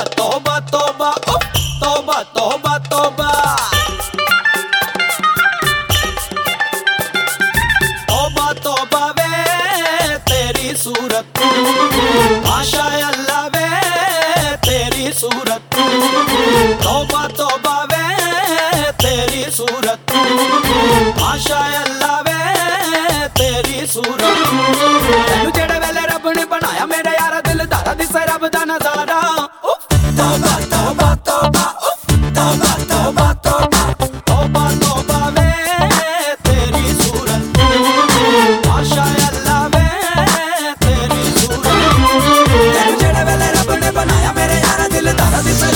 तौबा तौबा उफ, तौबा तौबा तौबा तौबा तौबा वे तेरी सूरत माशा अल्लाह वे तेरी सूरत तौबा तौबा वे तेरी सूरत माशा अल्लाह वे तेरी सूरत तैनू जेड़े वेले रब ने बनाया मेरे यारा दिलदारा दिसे रब दा नजारा तौबा तौबा तौबा तौबा तौबा तौबा तौबा तौबा वे तेरी सूरत माशा अल्लाह वे तेरी सूरत तैनू जेड़े वेले रब ने बनाया मेरे यारा दिलदारा दिसे